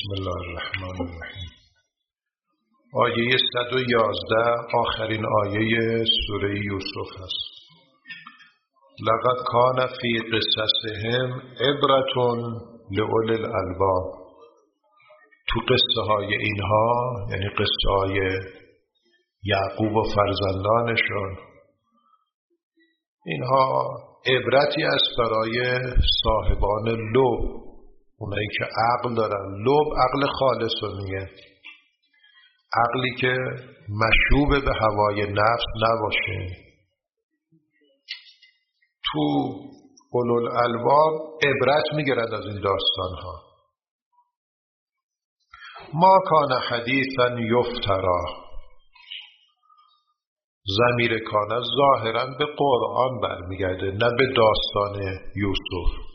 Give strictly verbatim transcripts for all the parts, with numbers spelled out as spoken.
بسم الله الرحمن الرحیم. آیه صد و یازده آخرین آیه سوره یوسف است. لقد کان فی قصصهم عبرة لأولی الالباب. تو قصه های اینها، یعنی قصه های یعقوب و فرزندانشون، اینها عبرتی است برای صاحبان لب، اونایی که عقل دارن. لب عقل خالصونیه، عقلی که مشوب به هوای نفس نباشه. تو اولوالالباب عبرت میگیرند از این داستان ها. ما کان حدیثا یفترا، ضمیر کان ظاهرا به قرآن برمیگرده، نه به داستان یوسف.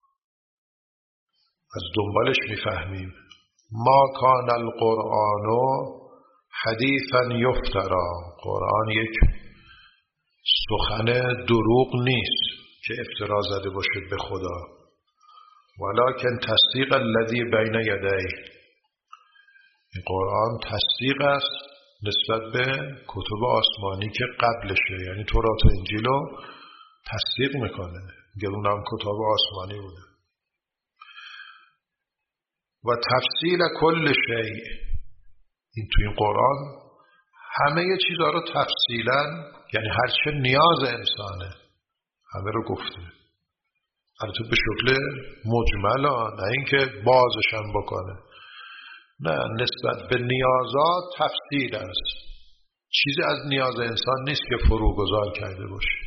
از دنبالش میفهمیم ما کان القرآن حدیثا یفترا. قرآن یک سخن دروغ نیست که افترا زده باشد به خدا، ولکن تصدیق الذی بین یدیه. این قرآن تصدیق است نسبت به کتب آسمانی که قبلشه، یعنی تورات و انجیل رو تصدیق میکنه، میگه اونم کتاب آسمانی بوده. و تفصیل کل شیء، این تو این قرآن همه چیزها رو تفصیلا، یعنی هرچه نیاز انسانه همه رو گفته. البته به شکل مجمل، نه اینکه بازشم بکنه، نه، نسبت به نیازات تفصیل است. چیزی از نیاز انسان نیست که فروگذار کرده باشه.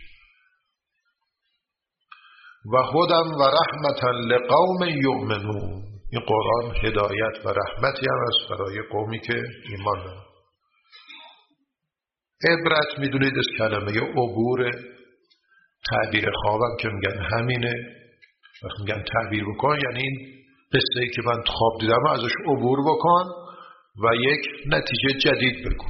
و هدی و رحمتا لقوم یؤمنون. این قرآن هدایت و رحمتی هم است برای قومی که ایمان دارن. عبرت میدونید از کلمه عبور، تعبیر خوابم که میگن همینه. وقتی میگن تعبیر بکن یعنی این قصه ای که من خواب دیدم ازش عبور بکن و یک نتیجه جدید بگو.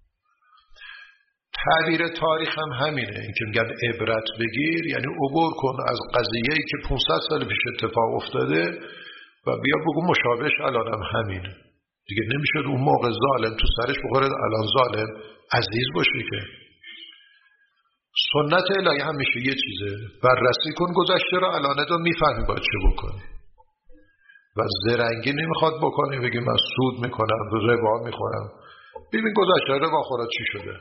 تعبیر تاریخ هم همینه، این که میگن عبرت بگیر یعنی عبور کن از قضیه‌ای که پانصد سال پیش اتفاق افتاده و بیا بگو مشابهش الانم همینه. دیگه نمیشد اون موقع ظالم تو سرش بخوره الان ظالم عزیز باشه. که سنت الهی همیشه یه چیزه، بررسی کن گذشته رو، الان تو میفهمی باید چه بکنی. و زرنگی نمیخواد بکنی بگی من سود میکنم، ربا میخورم. ببین گذشته ربا خورد چی شده.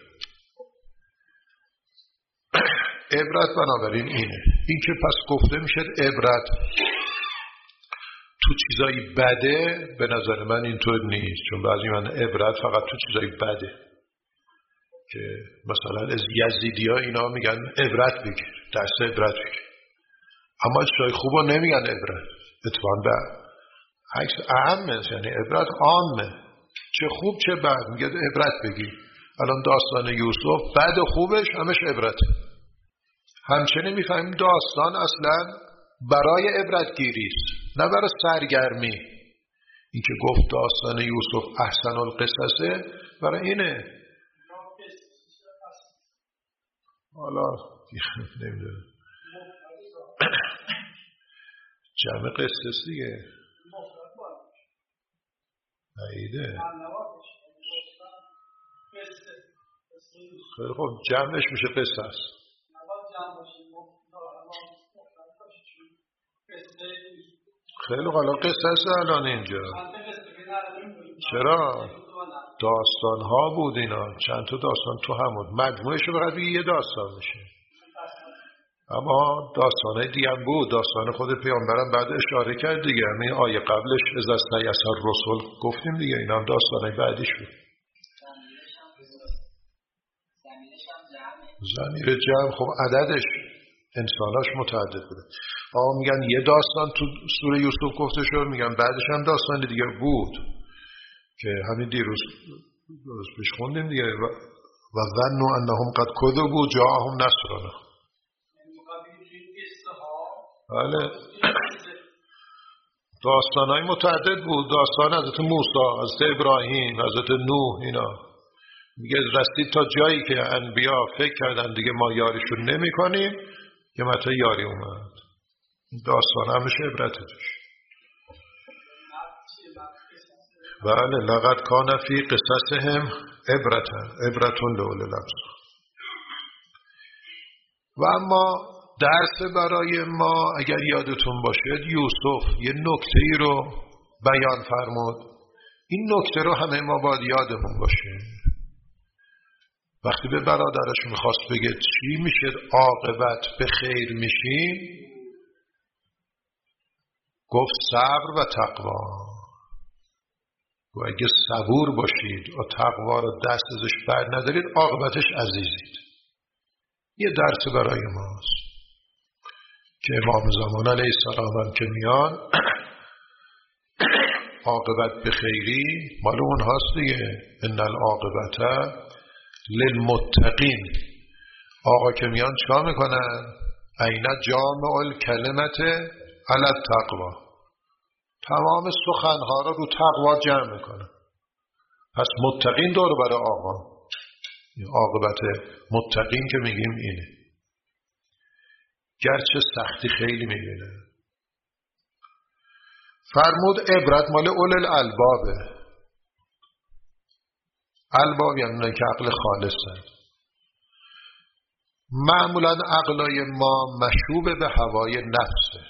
عبرت بنابراین اینه. این که پس گفته میشه عبرت تو چیزایی بده، به نظر من اینطور نیست. چون بعضی من عبرت فقط تو چیزایی بده، که مثلا از یزیدی ها اینا میگن عبرت بگیر، درس عبرت بگیر، اما چیزای خوبا نمیگن عبرت. اتفاقا به عکس اهمه، یعنی عبرت عامه، چه خوب چه بد میگه عبرت بگیر. الان داستان یوسف بد و خوبش همش عبرته. همچنین میفهمیم داستان اصلا برای عبرت گیری است، نه برای سرگرمی. این که گفت داستان یوسف احسن القصصه برای اینه. حالا نمیدونم جمع قصص دیگه نهیده. خیلی خب جمعش میشه قصص. خیلی حالا قصص الان اینجا چرا داستان ها بود، اینا چند تا داستان تو همون مجموعش رو فقط یه داستان میشه. اما داستانه دیگه هم بود. داستان خود پیامبرم بعد اشاره کرد دیگه، همین آیه قبلش از استیأس الرسل گفتیم دیگه، اینا هم داستانه بعدیش بود. ضمیر جمع خب عددش انساناش متعدد بوده. آقا میگن یه داستان تو سوره یوسف گفته شد، میگن بعدش هم داستان دیگه بود که همین دیروز روز پیش خوندیم دیگه. و ظنوا انهم قد کذبوا جاءهم نصرنا. بله داستانای متعدد بود. داستان حضرت موسی، حضرت ابراهیم، حضرت نوح، اینا میگه رسید تا جایی که انبیا فکر کردن دیگه ما یاریشون نمی کنیم، یه متى یاری اومد. داستان همیشه عبرت توش. بله لقد کان فی قصصهم عبرة عبرة لأولی الابصار. و اما درس برای ما اگر یادتون باشد یوسف یه نکته ای رو بیان فرمود. این نکته رو همه ما باید یادمون باشه. وقتی به برادرش میخواست بگه چی میشه عاقبت به خیر میشیم، گفت صبر و تقوا. و اگه صبور باشید و تقوا رو دست ازش بر ندارید عاقبتش عزیزید. یه درس برای ماست که امام زمان علیه السلام هم که میان عاقبت به خیری مال اون هست دیگه. ان العاقبت للمتقین. آقا که میان چا میکنن؟ عین جامع الکلمت علی التقوا. تمام سخنها رو رو تقوا جمع میکنن. پس متقین دور برای آقا. عاقبت متقین که میگیم اینه، گرچه سختی خیلی میبینه. فرمود عبرت مال اول الالبابه. الباب یعنی که عقل خالصه. معمولا عقلای ما مشوب به هوای نفسه.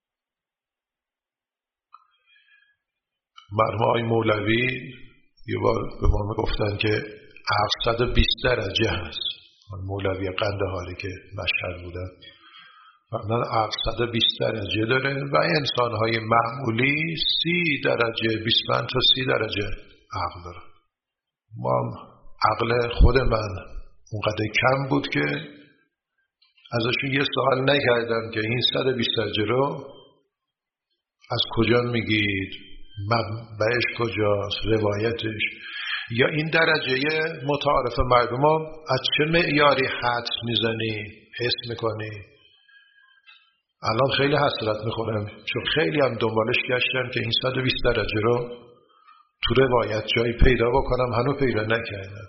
مرحوم آقای مولوی یه بار به ما میگفتن که عقل صد و بیست درجه هست. مولوی قندهاری که مشهد بودن فرمودن عقل صد و بیست درجه داره و انسانهای معمولی سی درجه، بیست و پنج تا سی درجه عقل داره. ما عقل خود من اونقدر کم بود که ازشون یه سوال نکردم که این صد و بیست درجه رو از کجا میگید، منبعش کجاست، روایتش، یا این درجه متعارف مردم از چه معیاری حدس میزنی، حس میکنی. الان خیلی حسرت میخورم چون خیلی هم دنبالش گشتم که این صد و بیست درجه رو تو روایت جایی پیدا بکنم، هنوز پیدا نکردم.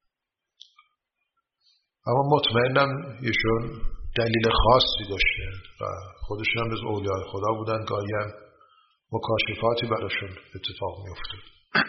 اما مطمئنم ایشون دلیل خاصی داشته و خودشون هم از اولیاء خدا بودن، گاهی هم مکاشفاتی براشون اتفاق میافتاد.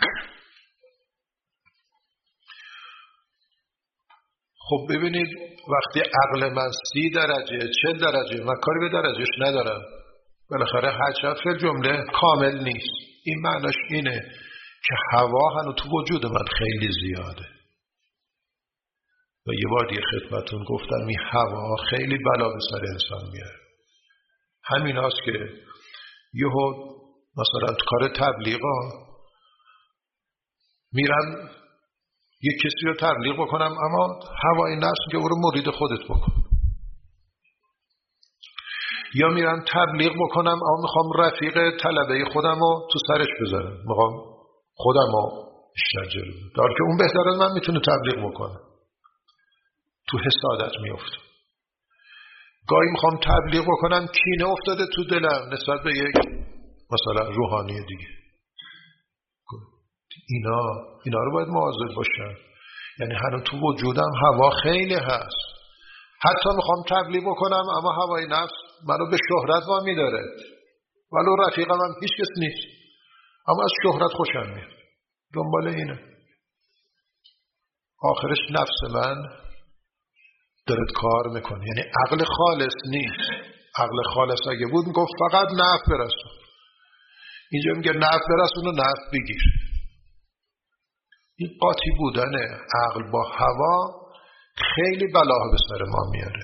خب ببینید وقتی عقل من سی درجه، چل درجه، من کاری به درجهش ندارم، بالاخره هر چقدر فی جمله کامل نیست. این معناش اینه که هوا هنو تو وجود من خیلی زیاده و یه بار دیگه خدمتون گفتم این هوا خیلی بلا به سر انسان میاره. همین هست که یهو مثلا تو کار تبلیغا میرم یک کسی رو تبلیغ بکنم اما هوای نفس که او رو مرید خودت بکن، یا میرم تبلیغ بکنم اما میخوام رفیق طلبه خودم رو تو سرش بذارم، میخوام خودم رو بیشتر جلو بدم، در که اون بهتر از من میتونه تبلیغ بکنه. تو حسادت میفته. گاهی میخوام تبلیغ بکنم کینه افتاده تو دلم نسبت به یک مثلا روحانی دیگه. اینا اینا رو باید مواظب باشم. یعنی هنوز تو وجودم هوا خیلی هست. حتی میخوام تبلیغ بکنم اما هوای نفس منو به شهرت وامی داره، ولو رفیقم هم هیچ کس نیست، اما از شهرت خوشم میاد. دنبال اینه. آخرش نفس من داره کار میکنه. یعنی عقل خالص نیست. عقل خالص اگه بود میگفت فقط نفع برسون. اینجا میگه نفع برسون و نفع بگیر. این قاطی بودن عقل با هوا خیلی بلاه به سر ما میاره.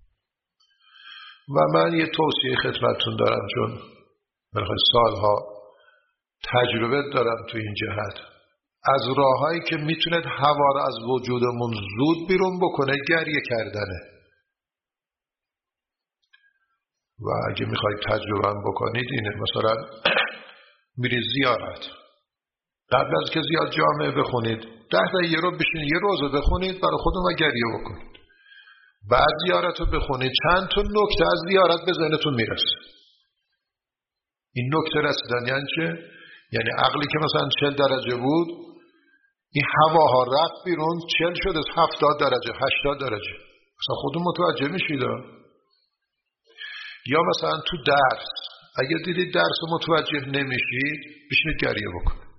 و من یه توصیه خدمتتون دارم چون برای سالها تجربه دارم تو این جهت. از راههایی که میتونه هوا رو از وجودمون زود بیرون بکنه گریه کردنه. و اگه میخواید تجربه بکنید اینه، مثلا میرید زیارت، قبل از که زیاد جامعه بخونید ده دقیقه رو بشینید یه روزو بخونید برای خودتون و گریه بکنید. بعد زیارت رو بخونید، چند تا نکته از زیارت به ذهنتون میرسه. این نکته رسیدن یعنی چه؟ یعنی عقلی که مثلا چهل درجه بود این هواها رفت بیرون، چهل شد از هفتاد درجه، هشتاد درجه. مثلا خودتون متوجه میشید. یا مثلا تو درس اگه دیدید درس متوجه نمیشید بشینید گریه بکنید.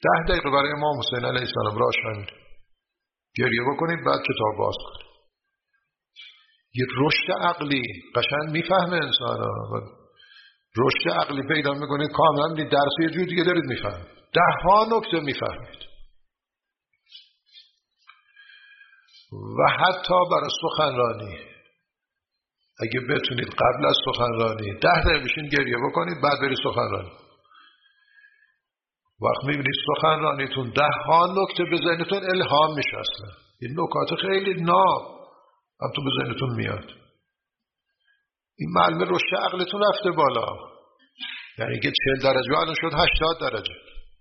ده دقیقه برای امام حسین علیه السلام راش همین، گریه بکنید بعد کتاب باز کنید. یه رشد عقلی قشنگ میفهمه انسان ها، رشد عقلی پیدا میکنید کاملا درس یه جور دیگه دارید میفهمید، ده ها نکته میفهمید. و حتی برای سخنرانی اگه بتونید قبل از سخنرانی ده دقیقه بشین گریه بکنید بعد برید سخنرانی، وقت میبینید سخنرانیتون ده ها نکته به ذهنتون الهام میشه. اصلا این نکات خیلی ناب هم تو به ذهنتون میاد. این معلومه رشد عقلتون رفته بالا، یعنی که چهل درجه الان شد هشتاد درجه.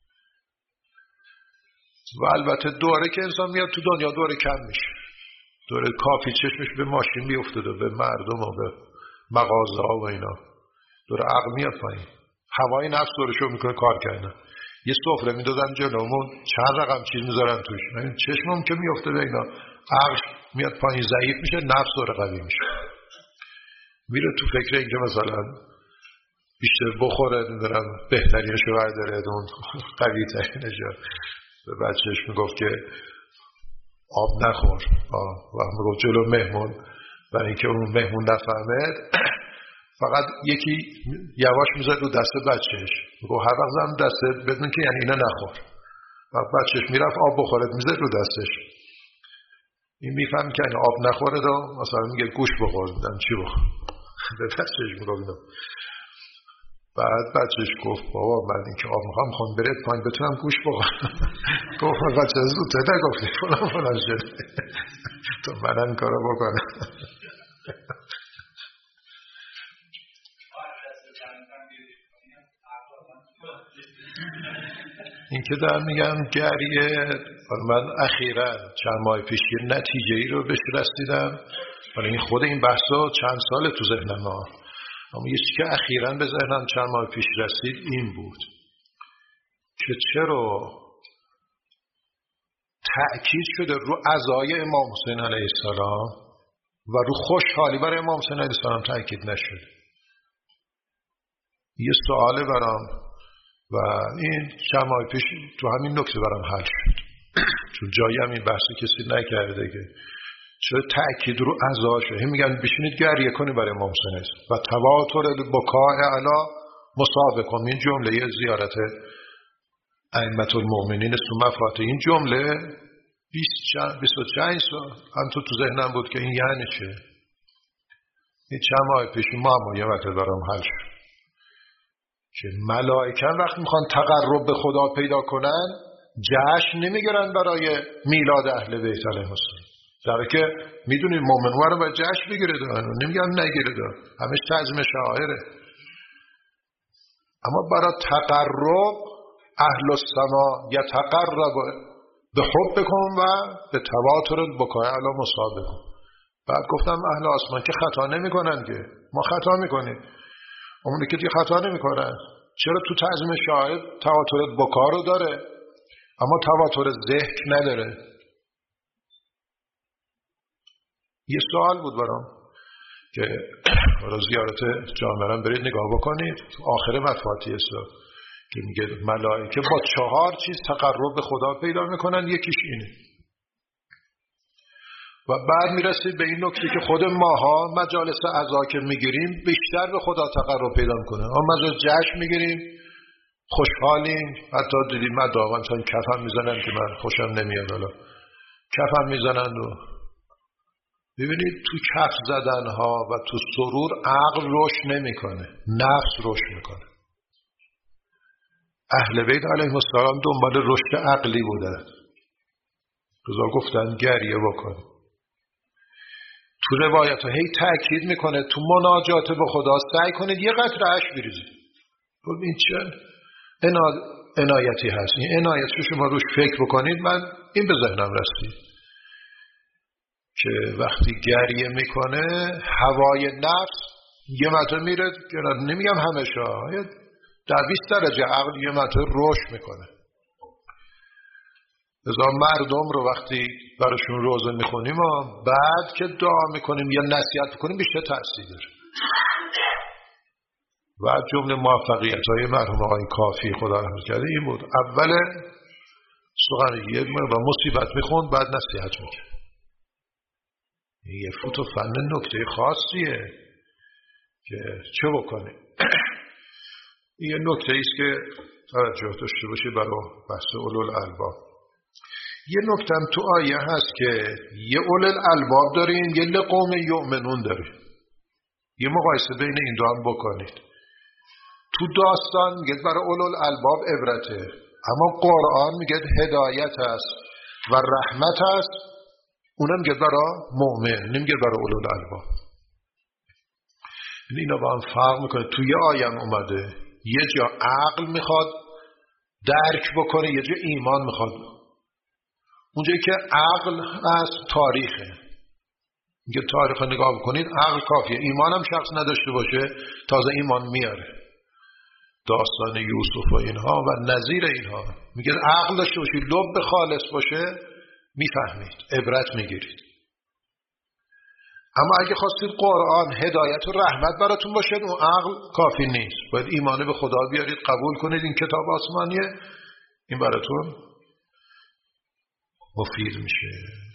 و البته دوره که انسان میاد تو دنیا دوره کم میشه، دوره کافی چشمش به ماشین میافتاده، به مردم و به مغازه ها و اینا، دوره عقل میاد پایین، هوای نفس دورشو میکنه کار کردن. یه سفره میدادن جلومون چند رقم چیز میذارن توش، یعنی چشمم که میافته به اینا، عقل میاد پایین، ضعیف میشه، نفس دوره قوی میشه، میره تو فکر اینکه مثلا بیشتر بخوره، نمیدونم بهترینشو برداره، اون قوی ترینشو. به بچهش میگفت که آب نخور و میگفت جلو مهمون، برای اینکه اون مهمون نفهمد فقط یکی یواش میزد رو دست بچهش، میگفت هر وقت زن دست بدون که یعنی اینا نخور، و بچهش میرفت آب بخورد میزد رو دستش، این میفهم که یعنی آب نخوره دو مثلا میگه گوش بخور، میدن چی بخور به بچهش میگفت اینو. بعد بچهش گفت بابا من این که آب میخوام خون برید پایین بتونم گوش بخورم. گفت بچه زودتر نگفتی فلان فلان شده تو منم کارو بکنم. این که دارم میگم گریه، من اخیرا چند ماه پیش یه نتیجه ای رو بهش رسیدم، ولی این خود این بحثا چند ساله تو ذهنم ها، اما یه چیزی که اخیراً به ذهنم چند ماه پیش رسید این بود که چرا تأکید شده رو عزای امام حسین علیه السلام و رو خوشحالی برای امام حسین علیه السلام تأکید نشده. یه سواله برام و این چند ماه پیش تو همین نکته برام حل شد، چون جایی هم این بحثی کسی نکرده که چرا تأکید رو عزاشه. هم میگن بشینید گریه کنید برای امام حسین و تواتر البکاء علی مصابکم، این جمله زیارت ائمه المؤمنین ثم فاتح، این جمله بیست و چند سال هم تو تو ذهنم بود که این یعنی چه. این چند ماه پیش معما یه وقت برام حل شد که ملائکه وقتی میخوان تقرب به خدا پیدا کنن جشن نمیگیرن برای میلاد اهل بیت علیهم السلام، در که میدونید مومنوار رو باید جشن بگیره دارن، نمیگم نگیره دارن، همش تعظیم شعائره. اما برای تقرب اهل السما یتقرب به حبکم و به تواتر البکاء علی مصابکم. بعد گفتم اهل آسمان که خطا نمی کنن، که ما خطا میکنیم، اونی که دیگه خطا نمی کنن. چرا تو تعظیم شعائر تواتر البکاء رو داره اما تواتر ذکر نداره؟ یه سوال بود برام که برای زیارت جامعه برید نگاه بکنید آخر مفاتیح اسلام که میگه ملائکه با چهار چیز تقرب به خدا پیدا میکنن، یکیش اینه. و بعد میرسید به این نکته که خود ماها مجالس عزا که میگیریم بیشتر به خدا تقرب پیدا میکنه. اما مجالس جشن میگیریم خوشحالیم، حتی دیدیم مداوم مثلا کفم میزنن که من خوشم نمیاد، حالا کفم میزنن و ببینید تو کف زدن ها و تو سرور عقل رشد نمیکنه، نفس رشد میکنه. اهل بیت علیهم السلام دنبال رشد عقلی بودن، رضا گفتن گریه بکن. تو روایت ها هی تأکید میکنه تو مناجات به خدا سعی کنید یه قطره اشک بریزید. این چه عنایتی هست؟ این عنایت رو شما روش فکر بکنید. من این به ذهنم رسید که وقتی گریه میکنه هوای نفس یه متر میره، نمیگم همه شا، در بیست درجه عقل یه متر رشد میکنه. لذا مردم رو وقتی براشون روزه میخونیم و بعد که دعا میکنیم یا نصیحت میکنیم بیشتر تأثیر داره. و جمله موفقیت های مرحوم آقای کافی خدا رحمت کرده این بود: اول سخن یه و مصیبت میخوند بعد نصیحت میکرد. یه فوت و فن نکته خاصیه که چه بکنه. یه نکته ایست که توجه داشته باشه برای بحث اولو الالباب. یه نکته هم تو آیه هست که یه اولو الالباب داریم، یه لقوم یؤمنون داریم. یه مقایسه بین این دو هم بکنید. تو داستان میگه برای اولو الالباب عبرته، اما قرآن میگه هدایت است و رحمت است. اونم میگه برای مؤمن، نمیگه برای اولو الالباب. اینا با هم فرق میکنه. تو یه آیه هم اومده یه جا عقل میخواد درک بکنه، یه جا ایمان میخواد. اونجایی که عقل از تاریخه، میگه تاریخ نگاه بکنید عقل کافیه، ایمان هم شخص نداشته باشه تازه ایمان میاره. داستان یوسف و اینها و نظیر اینها میگه عقل داشته باشید، لب خالص باشه میفهمید، عبرت میگیرید. اما اگه خواستید قرآن هدایت و رحمت براتون باشه، اون عقل کافی نیست، باید ایمان به خدا بیارید، قبول کنید این کتاب آسمانیه، این براتون مفید میشه.